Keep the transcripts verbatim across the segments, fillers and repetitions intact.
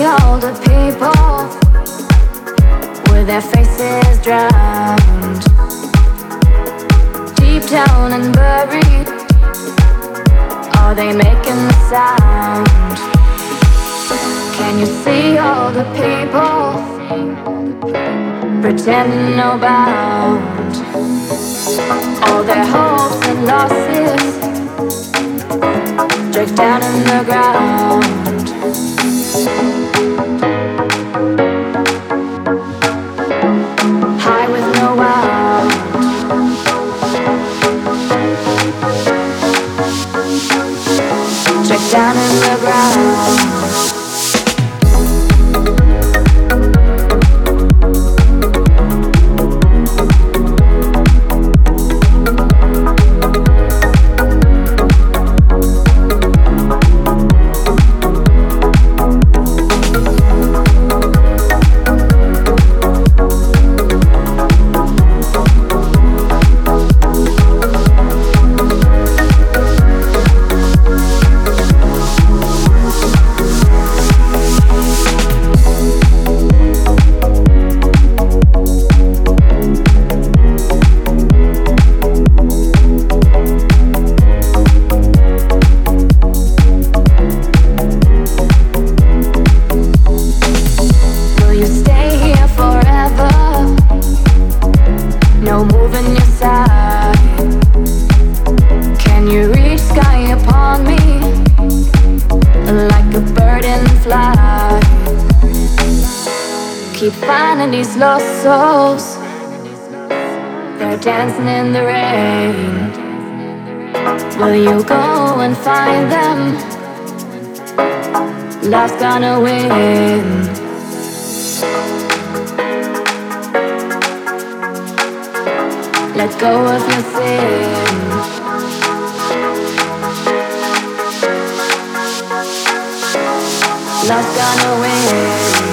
all the people with their faces drowned deep down and buried? Are they making the sound? Can you see all the people pretending no bound? All their hopes and losses drift down in the ground. High with no out. Drift down in the ground. These lost souls, they're dancing in the rain. Will you go and find them? Love's gonna win. Let go of your sin. Love's gonna win.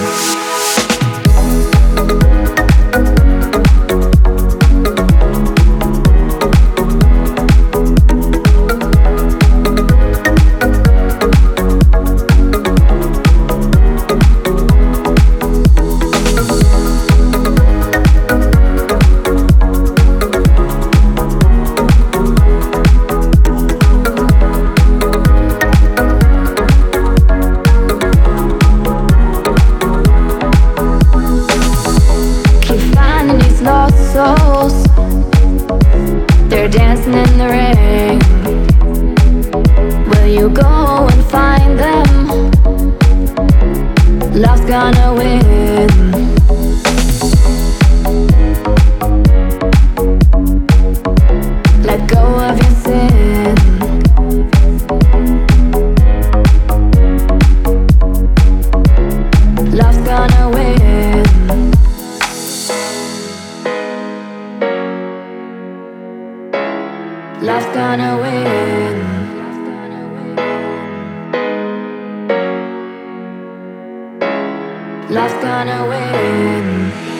Love's gonna win. Love's gonna win.